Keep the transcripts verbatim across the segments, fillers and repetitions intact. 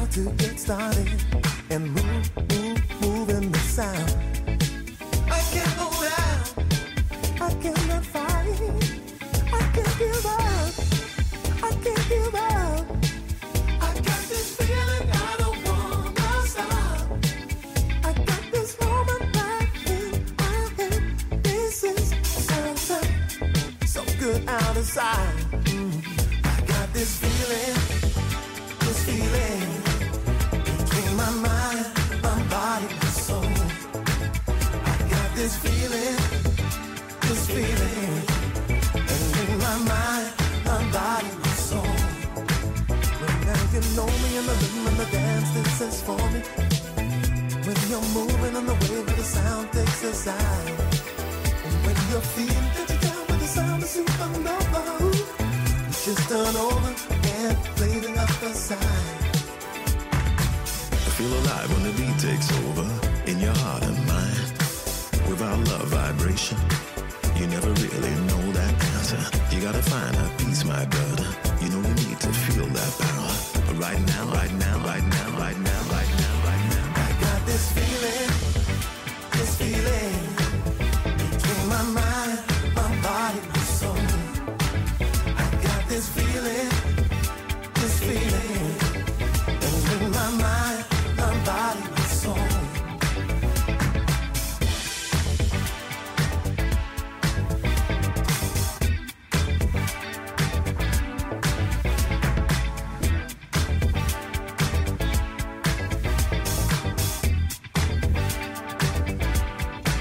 to get started and move, move, move in the sound. I can't hold out, I cannot fight, I can't give up, I can't give up. I got this feeling I don't wanna stop. I got this moment right in my head. This is so, so, so good out of sight. Mm. I got this feeling, this feeling between my mind, my body, my soul. I got this feeling, this feeling between my mind, my body, my soul. When now you know me in the rhythm and the dance, this is for me. When you're moving on the wave of the sound takes us out. And when you're feeling that you're down with the sound of supernova, you just turn over and play the other side. Feel alive when the beat takes over in your heart and mind. With our love vibration, you never really know that answer. You gotta find that peace, my brother. You know you need to feel that power. But right now, right now, right now, right now, right now, right now, I got this feeling, this feeling between my mind, my body, my soul. I got this feeling, this feeling between my mind, my body, my soul.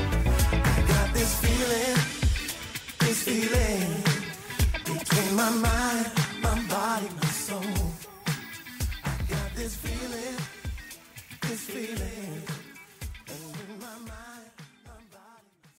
I got this feeling, this feeling between my mind.